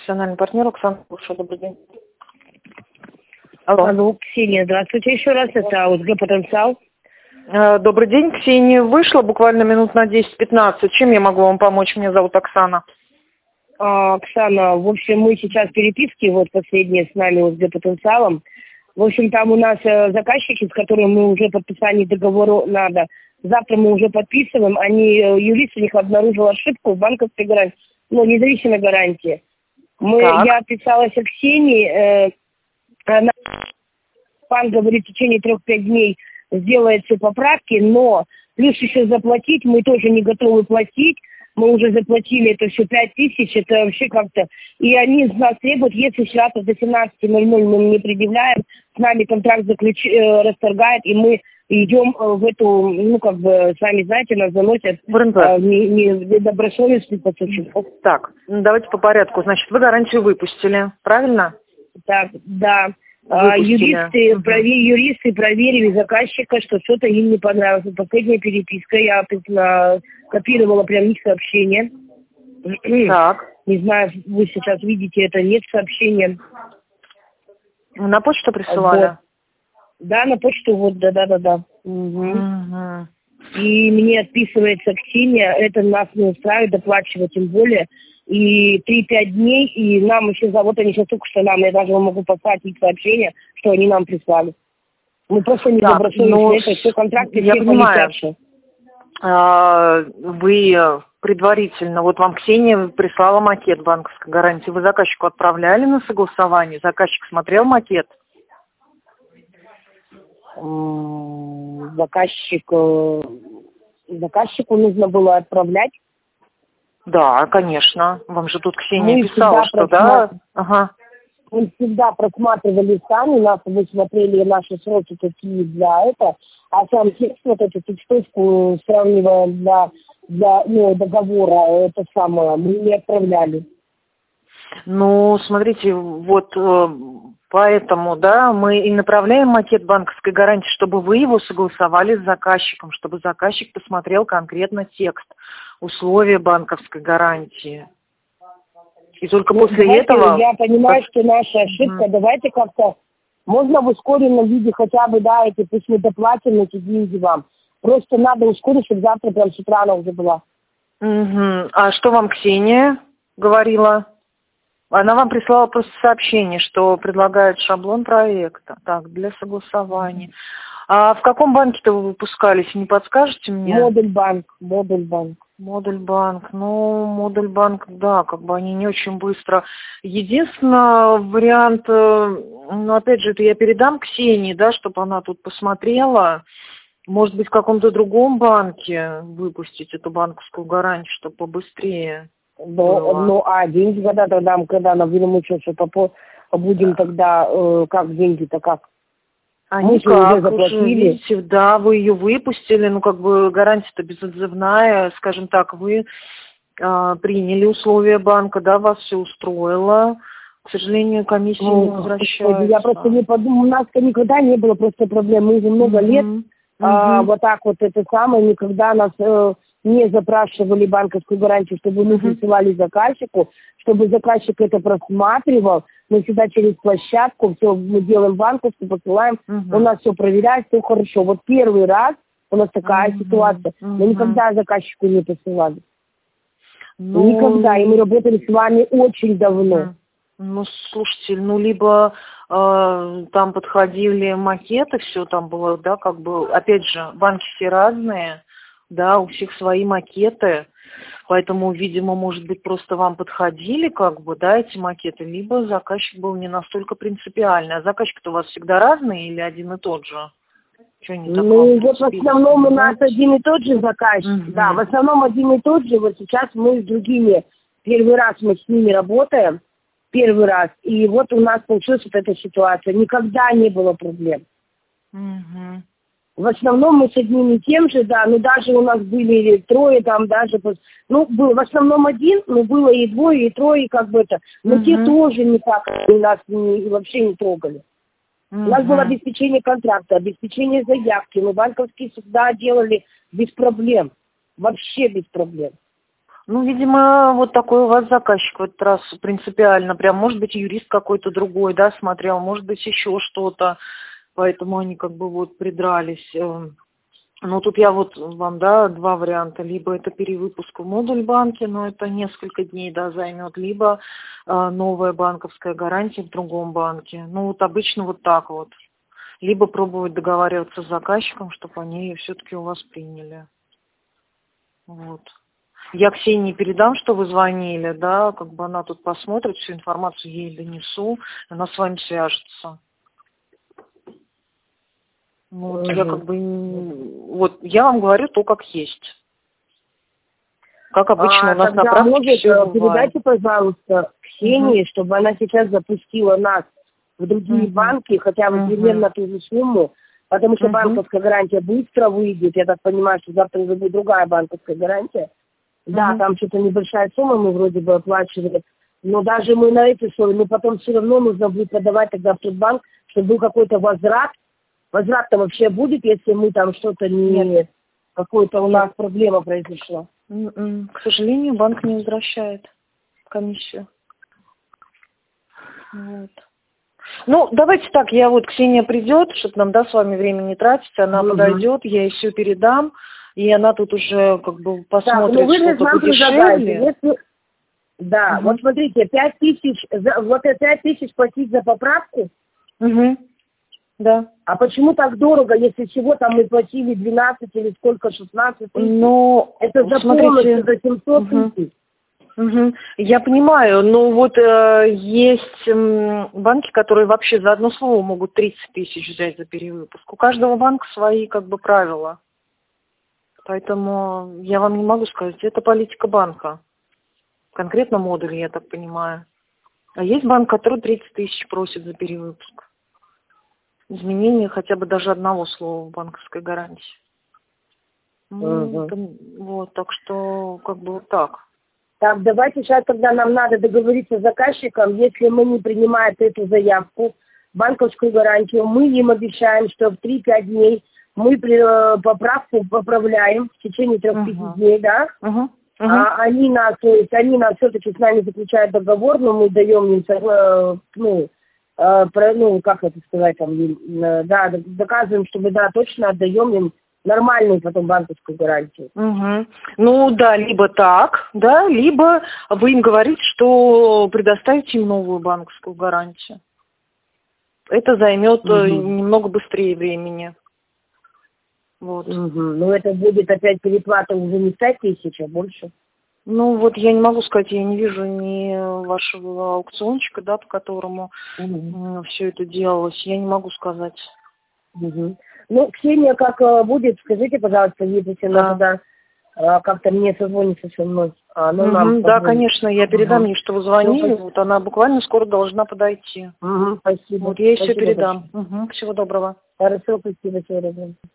профессиональный партнер Оксана Куша. Добрый день. Алло. Алло, Ксения, здравствуйте еще раз. Это ОСГ «Потенциал». Добрый день, Ксения. Вышла буквально минут на 10-15. Чем я могу вам помочь? Меня зовут Оксана. Оксана, в общем, мы сейчас в переписке, вот последние с нами ОСГ «Потенциалом». В общем, там у нас заказчики, с которыми мы уже подписали договор надо. Завтра мы уже подписываем. Юрист у них обнаружил ошибку в банковской гарантии, независимой гарантии. Я писалась к Ксении, банк говорит, в течение 3-5 дней сделает все поправки, но плюс еще заплатить мы тоже не готовы платить. Мы уже заплатили это все 5000, это вообще как-то... И они из нас требуют, если завтра до 17:00 мы не предъявляем, с нами контракт расторгает, и мы идем в эту, сами знаете, нас заносят недобросовестный поставщиков. Так, давайте по порядку. Значит, вы гарантию выпустили, правильно? Так, да. Юристы проверили заказчика, что что-то им не понравилось. Последняя переписка, я копировала прям их сообщение. Так. Не знаю, вы сейчас видите это, нет сообщения. На почту присылали? Вот. Да, на почту, да. Угу. И мне отписывается Ксения, это нас не устраивает, доплачивать тем более. И 3-5 дней, и нам еще они сейчас только что я даже могу послать их сообщение, что они нам прислали. Мы просто не добросовестны, это все контракты, я все понимаю. полетевшие. Вы предварительно, вот вам Ксения прислала макет банковской гарантии, вы заказчику отправляли на согласование, заказчик смотрел макет? Заказчику нужно было отправлять. Да, конечно. Вам же тут Ксения писала, что да. Ага. Мы всегда просматривали сами, вы смотрели наши сроки какие для этого, а сам текст, вот эту текстовку сравнивая для договора, это самое, мы не отправляли. Смотрите, вот поэтому, да, мы и направляем макет банковской гарантии, чтобы вы его согласовали с заказчиком, чтобы заказчик посмотрел конкретно текст, условия банковской гарантии. И только после этого... Я понимаю, что наша ошибка. Давайте как-то... Можно в ускоренном виде хотя бы, пусть мы доплатим эти деньги вам. Просто надо ускорить, чтобы завтра прям с утра она уже была. А что вам Ксения говорила? Она вам прислала просто сообщение, что предлагает шаблон проекта. Так, для согласования. А в каком банке-то вы выпускались? Не подскажете мне? Модульбанк. Модульбанк, да, они не очень быстро. Единственный вариант, опять же, это я передам Ксении, да, чтобы она тут посмотрела. Может быть, в каком-то другом банке выпустить эту банковскую гарантию, чтобы побыстрее. Деньги когда наберем учет, будем тогда, как деньги-то как? Мы уже заплатили. Видите, да, вы ее выпустили, гарантия-то безотзывная, скажем так, вы приняли условия банка, да, вас все устроило. К сожалению, комиссия не возвращается. Я просто не подумала, у нас никогда не было просто проблем, мы уже много лет, никогда нас не запрашивали банковскую гарантию, чтобы мы присылали заказчику, чтобы заказчик это просматривал. Мы всегда через площадку, все мы делаем банковскую, посылаем, у нас все проверяют, все хорошо. Вот первый раз у нас такая ситуация. Мы никогда заказчику не посылали. Никогда. И мы работали с вами очень давно. Слушайте, либо там подходили макеты, все там было, да, опять же, банки все разные, да, у всех свои макеты. Поэтому, видимо, может быть, просто вам подходили, эти макеты, либо заказчик был не настолько принципиальный. А заказчик-то у вас всегда разный или один и тот же? В основном у нас один и тот же заказчик. Да, в основном один и тот же. Вот сейчас мы с другими, первый раз мы с ними работаем, и вот у нас получилась вот эта ситуация. Никогда не было проблем. В основном мы с одним и тем же, да, даже у нас были 3, был в основном один, было и 2, и 3, но те тоже никак нас вообще не трогали. У нас было обеспечение контракта, обеспечение заявки, мы банковские всегда делали без проблем, вообще без проблем. Ну, видимо, вот такой у вас заказчик в этот раз принципиально. Прям, может быть, юрист какой-то другой, да, смотрел, может быть, еще что-то. Поэтому они как бы вот придрались. Ну, тут я вот вам, да, два варианта. Либо это перевыпуск в модуль банки, но это несколько дней, да, займет, либо новая банковская гарантия в другом банке. Ну, вот обычно вот так вот. Либо пробовать договариваться с заказчиком, чтобы они ее все-таки у вас приняли. Вот. Я Ксении передам, что вы звонили, да, как бы она тут посмотрит, всю информацию ей донесу, она с вами свяжется. Вот, я как бы, вот, я вам говорю то, как есть. Как обычно у нас на практике все бывает. Передайте, пожалуйста, Ксении, чтобы она сейчас запустила нас в другие банки, хотя бы примерно ту же сумму, потому что банковская гарантия быстро выйдет. Я так понимаю, что завтра уже будет другая банковская гарантия. Да, там что-то небольшая сумма мы вроде бы оплачивали, но даже мы на этой сумме, но потом все равно нужно будет подавать тогда в тот банк, чтобы был какой-то возврат. Возврат-то вообще будет, если мы там что-то не... Какой-то у нас проблема произошла. К сожалению, банк не возвращает комиссию. Вот. Ну, давайте так, я вот, Ксения придет, чтобы нам, да, с вами время не тратить, она подойдет, я ей все передам, и она тут уже как бы посмотрит, так, что-то подешевле. Да, вот смотрите, 5 тысяч, вот это 5 тысяч платить за поправку. Да. А почему так дорого, если всего там мы платили 12 или сколько, 16 тысяч? Ну, это за полностью за 700 тысяч. Я понимаю, но вот есть банки, которые вообще за одно слово могут 30 тысяч взять за перевыпуск. У каждого банка свои как бы правила. Поэтому я вам не могу сказать, это политика банка. Конкретно модуль, я так понимаю. А есть банк, который 30 тысяч просит за перевыпуск. Изменение хотя бы даже одного слова в банковской гарантии. Вот, так что как бы вот так. Так, давайте сейчас, когда нам надо договориться с заказчиком, если мы не принимаем эту заявку, банковскую гарантию, мы им обещаем, что в 3-5 дней мы поправку поправляем в течение 3-5 дней, да? А они нас все-таки с нами заключают договор, но мы даем им, как это сказать, там, да, доказываем, что мы, да, точно отдаем им нормальную потом банковскую гарантию. Ну, да, либо так, да, либо вы им говорите, что предоставите им новую банковскую гарантию. Это займет немного быстрее времени. Вот. Но это будет опять переплата уже не 5 тысяч, а больше. Ну, вот я не могу сказать, я не вижу ни вашего аукциончика, да, по которому все это делалось. Я не могу сказать. Ну, Ксения, как будет, скажите, пожалуйста, если она тогда как-то мне созвонится со мной. Да, конечно, я передам ей, что вы звонили. Вот она буквально скоро должна подойти. Спасибо. Вот я ей все передам. Всего доброго. Хорошо, спасибо, всего доброго.